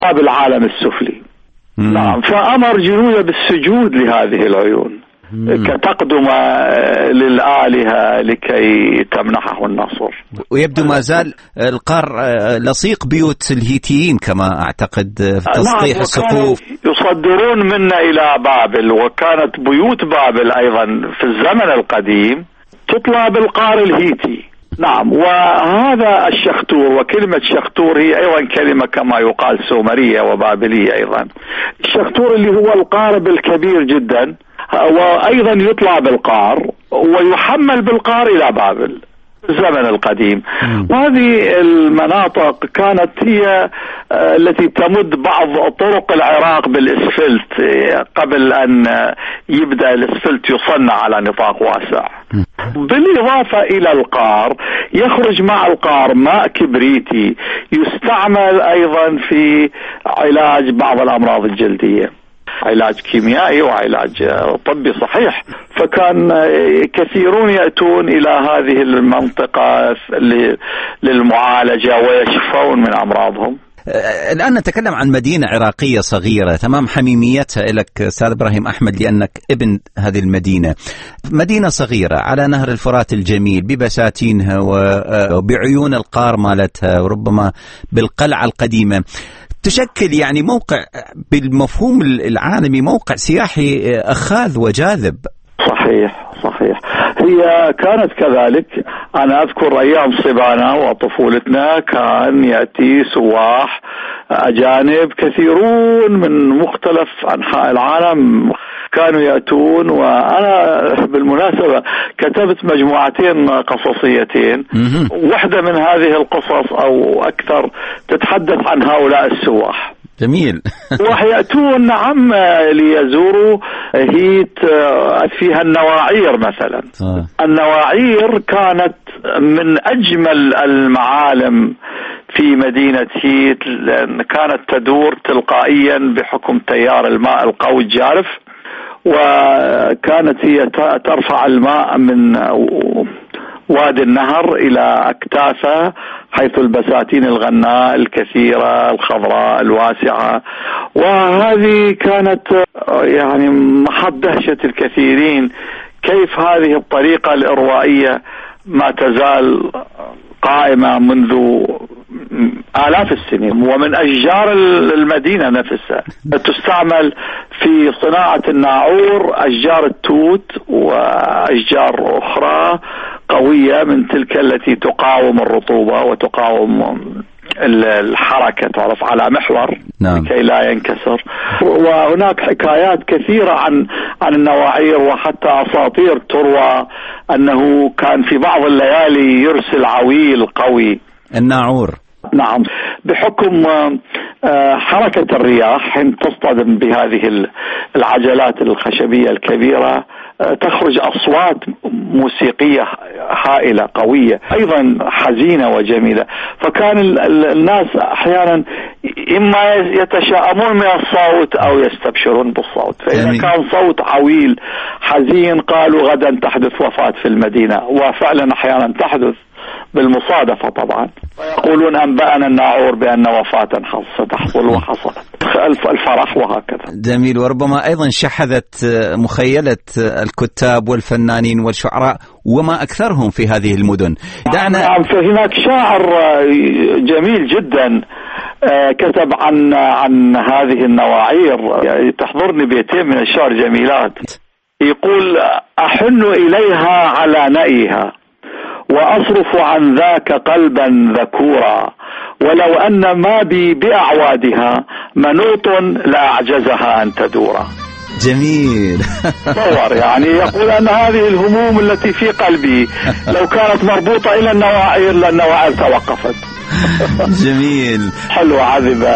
بالعالم السفلي. نعم، فأمر جنوده بالسجود لهذه العيون كتقدمة للآلهة لكي تمنحه النصر. ويبدو ما زال القار لصيق بيوت الهيتيين كما أعتقد في تسطيح السقوف. يصدرون منا إلى بابل، وكانت بيوت بابل أيضا في الزمن القديم تطلى بالقار الهيتي. نعم، وهذا الشختور، وكلمة شختور هي أيضا كلمة كما يقال سومرية وبابلية أيضا. الشختور اللي هو القارب الكبير جدا، وأيضا يطلع بالقار ويحمل بالقار إلى بابل الزمن القديم. وهذه المناطق كانت هي التي تمد بعض طرق العراق بالإسفلت قبل أن يبدأ الإسفلت يصنع على نطاق واسع. بالإضافة إلى القار يخرج مع القار ماء كبريتي يستعمل أيضا في علاج بعض الأمراض الجلدية، علاج كيميائي وعلاج طبي صحيح. فكان كثيرون يأتون إلى هذه المنطقة للمعالجة ويشفون من أمراضهم. الآن نتكلم عن مدينة عراقية صغيرة تمام حميميتها لك أستاذ إبراهيم أحمد لأنك ابن هذه المدينة. مدينة صغيرة على نهر الفرات الجميل ببساتينها وبعيون القار مالتها وربما بالقلعة القديمة، تشكل يعني موقع بالمفهوم العالمي موقع سياحي أخاذ وجاذب. صحيح صحيح، هي كانت كذلك. أنا أذكر أيام صبانا وطفولتنا كان يأتي سواح أجانب كثيرون من مختلف أنحاء العالم كانوا يأتون. وأنا بالمناسبة كتبت مجموعتين قصصيتين، واحدة من هذه القصص أو أكثر تتحدث عن هؤلاء السواح. جميل. ويأتون نعم ليزوروا هيت فيها النواعير مثلا. النواعير كانت من أجمل المعالم في مدينة هيت، لأن كانت تدور تلقائيا بحكم تيار الماء القوي الجارف، وكانت هي ترفع الماء من وادي النهر إلى أكتافه، حيث البساتين الغناء الكثيرة الخضراء الواسعة. وهذه كانت يعني محط دهشة الكثيرين، كيف هذه الطريقة الإروائية ما تزال قائمة منذ آلاف السنين، ومن أشجار المدينة نفسها تستعمل في صناعة الناعور، أشجار التوت وأشجار أخرى قوية من تلك التي تقاوم الرطوبة وتقاوم الحركة، تعرف على محور لكي لا ينكسر. وهناك حكايات كثيرة عن النواعير، وحتى أساطير تروى أنه كان في بعض الليالي يرسل عويل قوي الناعور. نعم، بحكم حركة الرياح حين تصطدم بهذه العجلات الخشبية الكبيرة تخرج أصوات موسيقية هائلة قوية أيضا حزينة وجميلة. فكان الناس أحيانا إما يتشائمون من الصوت أو يستبشرون بالصوت. فإذا كان صوت عويل حزين قالوا غدا تحدث وفاة في المدينة، وفعلا أحيانا تحدث بالمصادفة طبعا. ويقولون أنبأنا الناعور بأن وفاة ستحصل وحصلت، الفرح وهكذا. جميل. وربما أيضا شحذت مخيلة الكتاب والفنانين والشعراء وما أكثرهم في هذه المدن. نعم، فهناك شاعر جميل جدا كتب عن هذه النواعير، تحضرني بيتين من الشعر جميلات. يقول: أحن إليها على نئها وأصرف عن ذاك قلبا ذكورا، ولو أن ما بي بأعوادها منوط لأعجزها أن تدورا. جميل. صور يعني يقول أن هذه الهموم التي في قلبي لو كانت مربوطة إلى النواعير للنواعير توقفت. جميل. حلوة عذبة.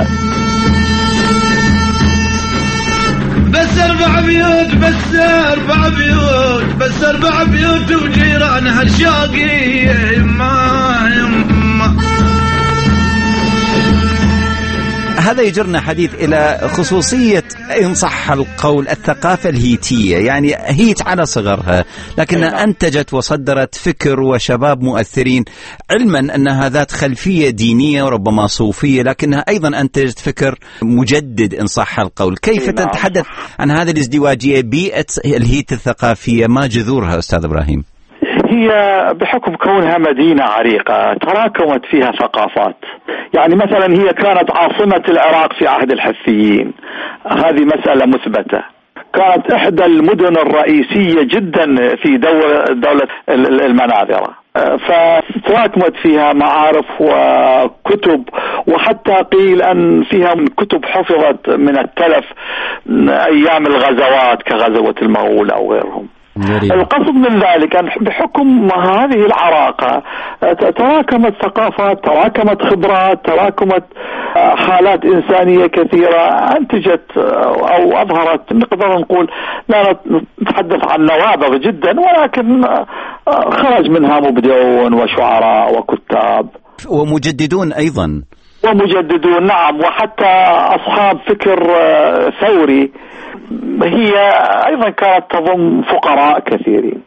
بس 4 بيوت، بس 4 بيوت، بس 4 بيوت وجيرانها الشاقي يما. هذا يجرنا حديث إلى خصوصية إن صح القول الثقافة الهيتية. يعني هيت على صغرها لكنها أنتجت وصدرت فكر وشباب مؤثرين، علما أنها ذات خلفية دينية وربما صوفية، لكنها أيضا أنتجت فكر مجدد إن صح القول. كيف تتحدث عن هذه الازدواجية؟ بيئة الهيت الثقافية ما جذورها أستاذ إبراهيم؟ هي بحكم كونها مدينة عريقة تراكمت فيها ثقافات. يعني مثلا هي كانت عاصمة العراق في عهد الحثيين، هذه مسألة مثبتة. كانت إحدى المدن الرئيسية جدا في دولة المناذرة، فتراكمت فيها معارف وكتب، وحتى قيل أن فيها كتب حفظت من التلف أيام الغزوات كغزوة المغول أو غيرهم. القصد من ذلك أن بحكم هذه العراقة تراكمت ثقافات، تراكمت خبرات، تراكمت حالات إنسانية كثيرة، أنتجت أو أظهرت، نقدر نقول لا نتحدث عن نوابغ جدا، ولكن خرج منها مبدعون وشعراء وكتاب ومجددون أيضا. ومجددون نعم، وحتى أصحاب فكر ثوري. هي أيضا كانت تضم فقراء كثيرين.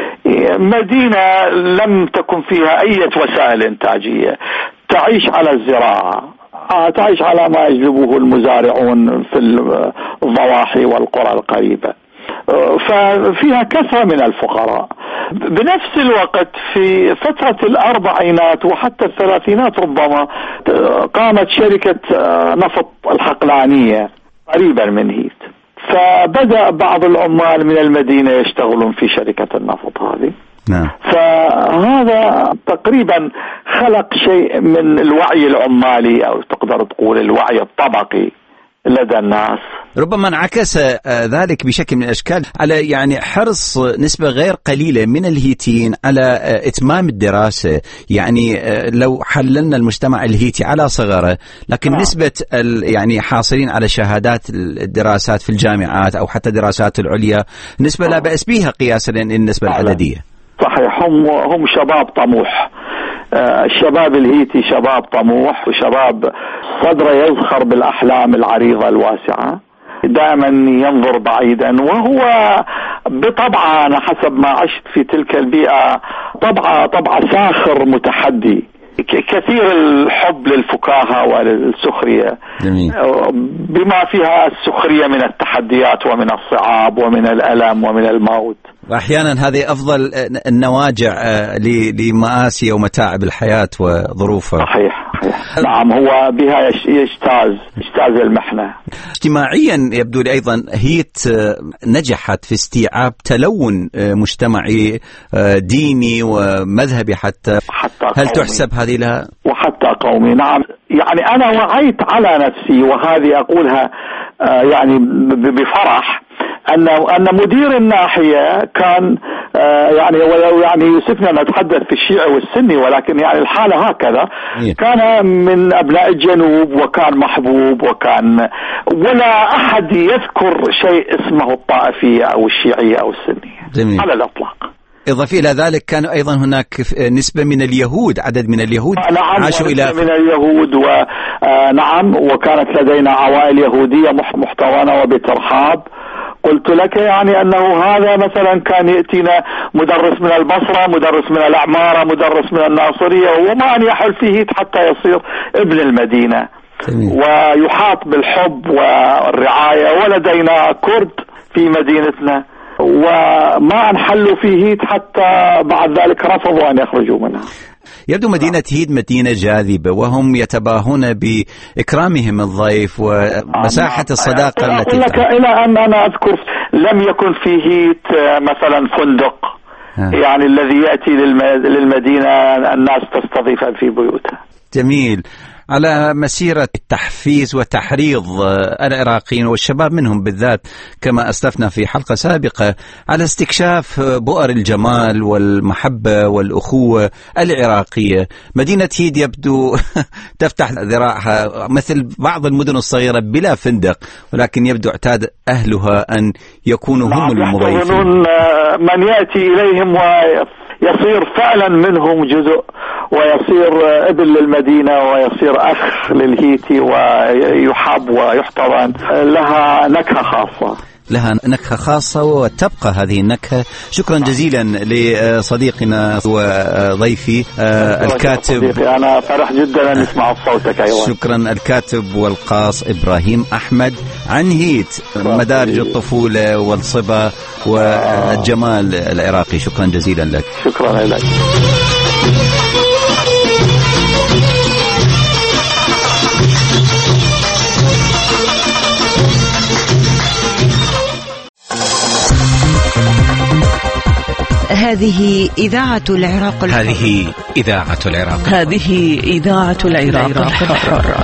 مدينة لم تكن فيها أي وسائل إنتاجية، تعيش على الزراعة، تعيش على ما يجلبه المزارعون في الضواحي والقرى القريبة، ففيها كثرة من الفقراء. بنفس الوقت في فترة الأربعينات وحتى الثلاثينات ربما قامت شركة نفط الحقلانية قريبا من هيت، فبدأ بعض العمال من المدينة يشتغلون في شركة النفط هذه. نعم. فهذا تقريبا خلق شيء من الوعي العمالي، أو تقدر تقول الوعي الطبقي لدى الناس. ربما انعكس ذلك بشكل من الأشكال على يعني حرص نسبة غير قليلة من الهيتيين على إتمام الدراسة. يعني لو حللنا المجتمع الهيتي على صغره، لكن نسبة يعني حاصلين على شهادات الدراسات في الجامعات أو حتى دراسات العليا نسبة لا بأس بها قياسا للنسبة العددية. صحيح، هم شباب طموح. الشباب الهيتي شباب طموح، وشباب صدره يزخر بالأحلام العريضة الواسعة، دائما ينظر بعيدا، وهو بطبعه أنا حسب ما عشت في تلك البيئة طبعه ساخر متحدي، كثير الحب للفكاهة وللسخرية. جميل. بما فيها السخرية من التحديات ومن الصعاب ومن الألم ومن الموت. وأحيانا هذه أفضل النواجع لمآسي ومتاعب الحياة وظروفها. صحيح. نعم، هو بها يجتاز المحنة. اجتماعيا يبدو لي أيضا هيت نجحت في استيعاب تلون مجتمعي ديني ومذهبي حتى هل قومي. تحسب هذه لها؟ وحتى قومي نعم. يعني أنا وعيت على نفسي، وهذه أقولها يعني بفرح، أن مدير الناحية كان يعني ولو يعني يوسفنا نتحدث في الشيعي والسني، ولكن يعني الحالة هكذا. كان من أبناء الجنوب، وكان محبوب، وكان ولا أحد يذكر شيء اسمه الطائفية أو الشيعية أو السنية. جميل. على الإطلاق. إضافة إلى ذلك كان أيضا هناك نسبة من اليهود، عدد من اليهود نعم، عاشوا إلى من اليهود، ونعم، وكانت لدينا عوائل يهودية محتضنة وبترحاب. قلت لك يعني أنه هذا مثلا كان يأتينا مدرس من البصرة، مدرس من الأعمارة، مدرس من الناصرية، وما أن يحل فيه حتى يصير ابن المدينة. ويحاط بالحب والرعاية. ولدينا كرد في مدينتنا، وما انحلوا في هيت حتى بعد ذلك رفضوا أن يخرجوا منها. يبدو مدينة هيت مدينة جاذبة، وهم يتباهون بإكرامهم الضيف ومساحة الصداقة التي لك إلى أن أنا أذكر لم يكن في هيت مثلا فندق يعني الذي يأتي للمدينة الناس تستضيفها في بيوتها. جميل. على مسيرة التحفيز وتحريض العراقيين والشباب منهم بالذات كما أسلفنا في حلقة سابقة على استكشاف بؤر الجمال والمحبة والأخوة العراقية، مدينة هيت يبدو تفتح ذراعها مثل بعض المدن الصغيرة بلا فندق، ولكن يبدو اعتاد أهلها أن يكونوا هم المضيفين. من يأتي إليهم يصير فعلا منهم جزء، ويصير ابن للمدينة، ويصير أخ للهيتي، ويحب ويحتضن. لها نكهة خاصة، لها نكهة خاصة وتبقى هذه النكهة. شكرا جزيلا لصديقنا وضيفي الكاتب. أنا فرح جدا أن أسمع صوتك أيضا. شكرا. الكاتب والقاص إبراهيم أحمد عن هيت، مدارج الطفولة والصبا والجمال العراقي. شكرا جزيلا لك. شكرا لك. هذه إذاعة العراق الحر. هذه إذاعة العراق. هذه إذاعة العراق الحر.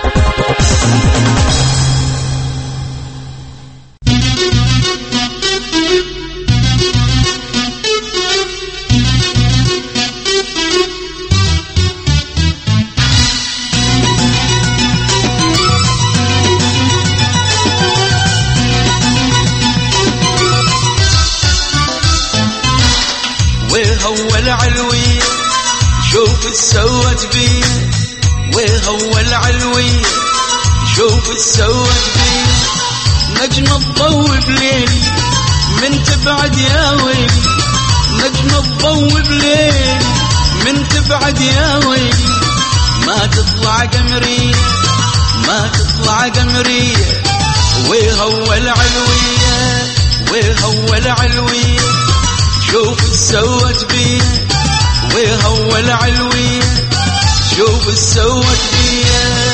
وهو العلوي شوف السوت بيه، وهو العلوي شوف السوت بيه. نجم الضوء بليل من تبعد يا ويلي، نجم الضوء بليل من تبعد يا ويلي. ما تطلع قمرية، ما تطلع قمرية. وهو العلوية، وهو العلوية شوف السوت بيه، وهو العلوية شوف السوت بيه.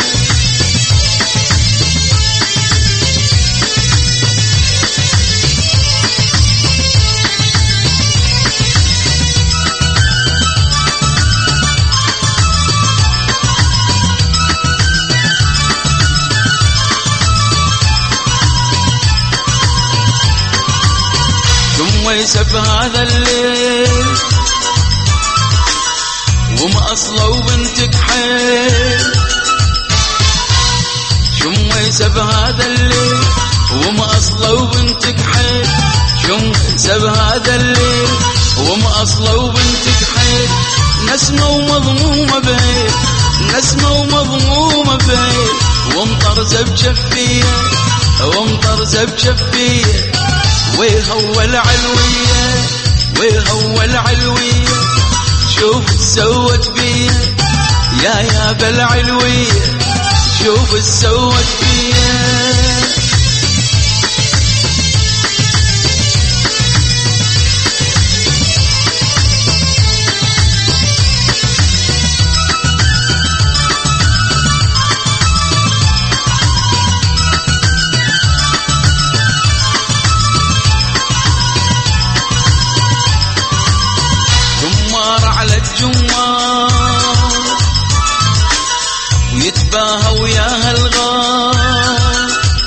ثم يسب هذا الليل ومأصله وبنتك حيل. ثم يسب هذا الليل ومأصله وبنتك حيل. ثم يسب هذا الليل ومأصله وبنتك حيل. نسمة ومضمومة بهيل، نسمة ومضمومة بهيل. ومطرزة بجفية، ومطرزة بجفية. وهو العلوية، وهو العلوية شوف السوت بيه. يا بالعلوية شوف السوت بيه. على الجمار ويتباهى وياها الغار.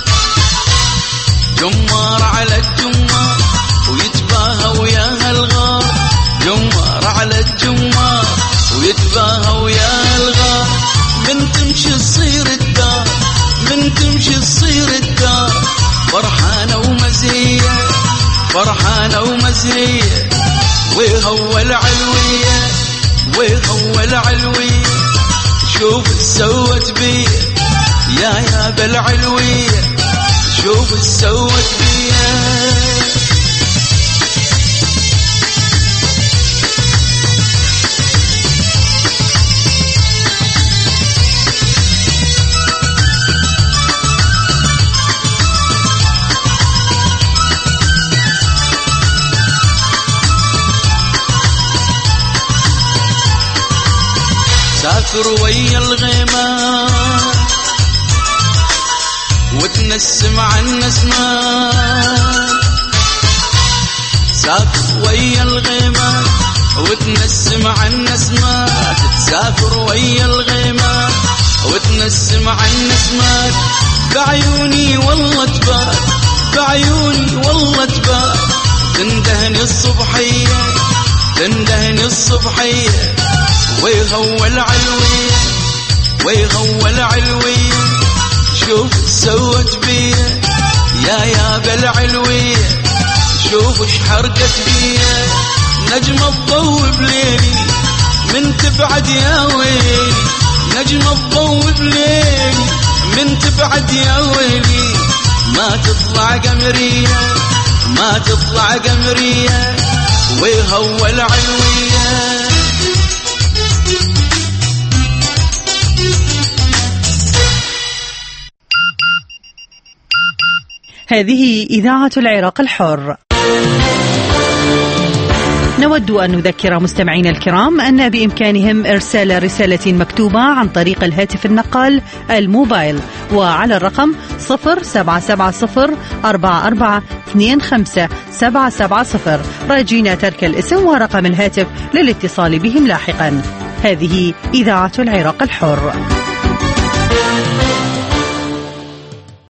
جمار على الجمار ويتباهى وياها الغار. جمار على الجمار ويتباهى وياها الغار. من تمشي تصير الدار، من تمشي تصير الدار. فرحانة ومزية، فرحانة ومزية. وهو العلوية، وهو العلوية شوف السوت بيه. يا بالعلوية شوف السوت بيه. سافر ويا الغيمات وتنسم عن النسمات. سافر ويا الغيمات وتنسم عن النسمات. تسافر ويا الغيمات وتنسم عن النسمات. بعيوني والله تبات، بعيوني والله تبات. تندهني الصبحية، تندهني الصبحية. وهو العلوية، وهو العلوية شوف سوت بيه. يا بالعلوية شوف اش حركت بيه. نجم الضوء بليلي من تبعد يا ويلي، نجم الضوء بليلي من تبعد يا ويلي، ما تطلع قمرية ما تطلع قمرية ويهوى العلوية. هذه إذاعة العراق الحر. نود أن نذكر مستمعينا الكرام أن بإمكانهم إرسال رسالة مكتوبة عن طريق الهاتف النقال الموبايل وعلى الرقم 077044257770 راجين ترك الاسم ورقم الهاتف للاتصال بهم لاحقا. هذه إذاعة العراق الحر.